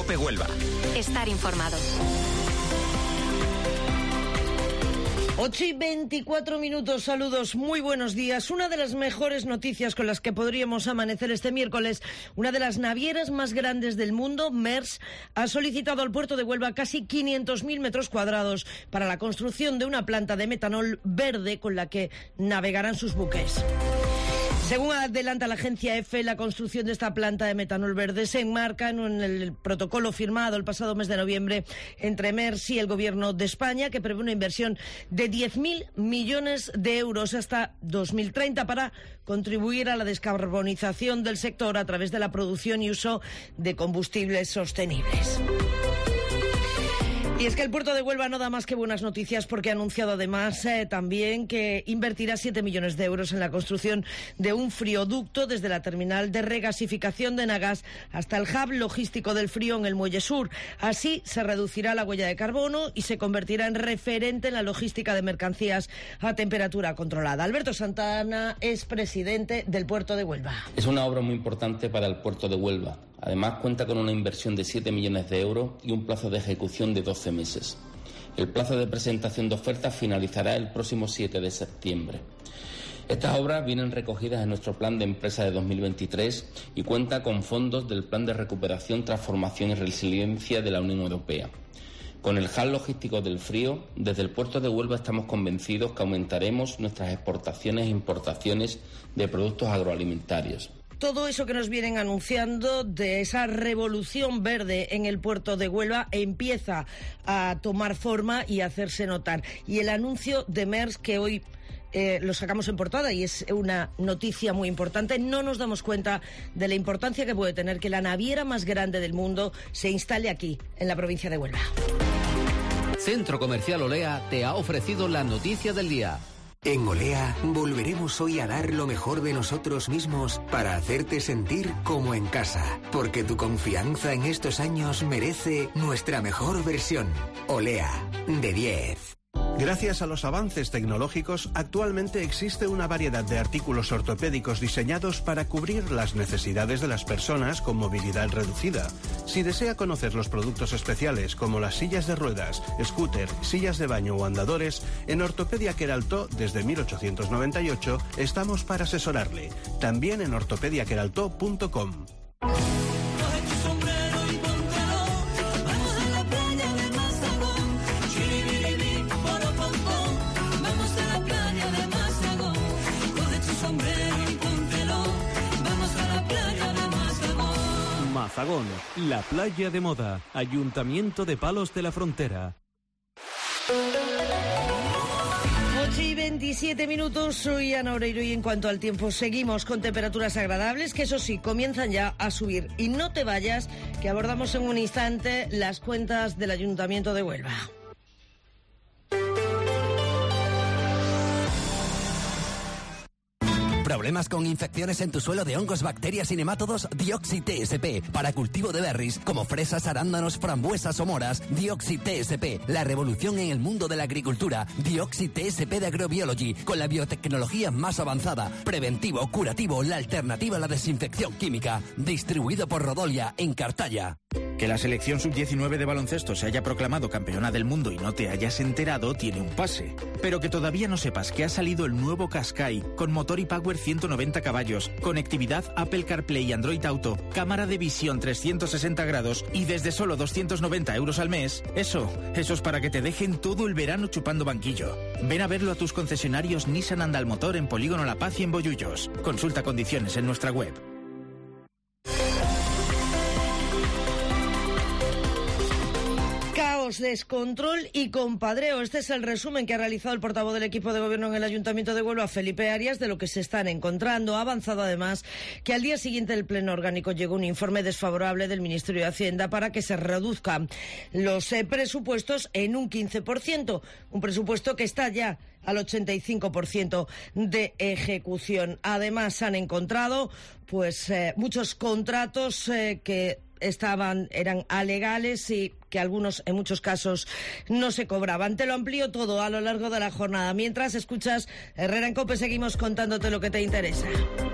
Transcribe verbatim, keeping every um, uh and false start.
COPE Huelva. Estar informado. ocho y veinticuatro minutos, saludos, muy buenos días. Una de las mejores noticias con las que podríamos amanecer este miércoles, una de las navieras más grandes del mundo, Maersk, ha solicitado al puerto de Huelva casi quinientos mil metros cuadrados para la construcción de una planta de metanol verde con la que navegarán sus buques. Según adelanta la agencia EFE, la construcción de esta planta de metanol verde se enmarca en el protocolo firmado el pasado mes de noviembre entre Maersk y el Gobierno de España, que prevé una inversión de diez mil millones de euros hasta dos mil treinta para contribuir a la descarbonización del sector a través de la producción y uso de combustibles sostenibles. Y es que el puerto de Huelva no da más que buenas noticias porque ha anunciado además eh, también que invertirá siete millones de euros en la construcción de un frioducto desde la terminal de regasificación de Nagas hasta el hub logístico del frío en el Muelle Sur. Así se reducirá la huella de carbono y se convertirá en referente en la logística de mercancías a temperatura controlada. Alberto Santana es presidente del puerto de Huelva. Es una obra muy importante para el puerto de Huelva. Además, cuenta con una inversión de siete millones de euros y un plazo de ejecución de doce meses. El plazo de presentación de ofertas finalizará el próximo siete de septiembre. Estas obras vienen recogidas en nuestro plan de empresa de dos mil veintitrés y cuenta con fondos del Plan de Recuperación, Transformación y Resiliencia de la Unión Europea. Con el hub logístico del frío, desde el puerto de Huelva estamos convencidos que aumentaremos nuestras exportaciones e importaciones de productos agroalimentarios. Todo eso que nos vienen anunciando de esa revolución verde en el puerto de Huelva empieza a tomar forma y a hacerse notar. Y el anuncio de Maersk, que hoy eh, lo sacamos en portada y es una noticia muy importante, no nos damos cuenta de la importancia que puede tener que la naviera más grande del mundo se instale aquí, en la provincia de Huelva. Centro Comercial Olea te ha ofrecido la noticia del día. En Olea volveremos hoy a dar lo mejor de nosotros mismos para hacerte sentir como en casa, porque tu confianza en estos años merece nuestra mejor versión. Olea, de diez. Gracias a los avances tecnológicos, actualmente existe una variedad de artículos ortopédicos diseñados para cubrir las necesidades de las personas con movilidad reducida. Si desea conocer los productos especiales como las sillas de ruedas, scooter, sillas de baño o andadores, en Ortopedia Queraltó desde mil ochocientos noventa y ocho estamos para asesorarle. También en ortopedia queraltó punto com. Mazagón, la playa de moda, Ayuntamiento de Palos de la Frontera. ocho y veintisiete minutos, soy Ana Oreiro y en cuanto al tiempo seguimos con temperaturas agradables que eso sí, comienzan ya a subir. Y no te vayas, que abordamos en un instante las cuentas del Ayuntamiento de Huelva. ¿Problemas con infecciones en tu suelo de hongos, bacterias y nemátodos? Dioxi T S P. Para cultivo de berries, como fresas, arándanos, frambuesas o moras, Dioxi T S P. La revolución en el mundo de la agricultura. Dioxi T S P de Agrobiology. Con la biotecnología más avanzada. Preventivo, curativo, la alternativa a la desinfección química. Distribuido por Rodolia, en Cartaya. Que la selección sub diecinueve de baloncesto se haya proclamado campeona del mundo y no te hayas enterado tiene un pase. Pero que todavía no sepas que ha salido el nuevo Qashqai, con motor y power ciento noventa caballos, conectividad Apple CarPlay y Android Auto, cámara de visión trescientos sesenta grados y desde solo doscientos noventa euros al mes. Eso, eso es para que te dejen todo el verano chupando banquillo. Ven a verlo a tus concesionarios Nissan Andalmotor en Polígono La Paz y en Bollullos. Consulta condiciones en nuestra web. Descontrol y compadreo. Este es el resumen que ha realizado el portavoz del equipo de gobierno en el Ayuntamiento de Huelva, Felipe Arias, de lo que se están encontrando. Ha avanzado además que al día siguiente del pleno orgánico llegó un informe desfavorable del Ministerio de Hacienda para que se reduzcan los eh, presupuestos en un quince por ciento. Un presupuesto que está ya al ochenta y cinco por ciento de ejecución. Además han encontrado pues eh, muchos contratos eh, que estaban, eran alegales y que algunos, en muchos casos, no se cobraban. Te lo amplío todo a lo largo de la jornada. Mientras escuchas Herrera en COPE, seguimos contándote lo que te interesa.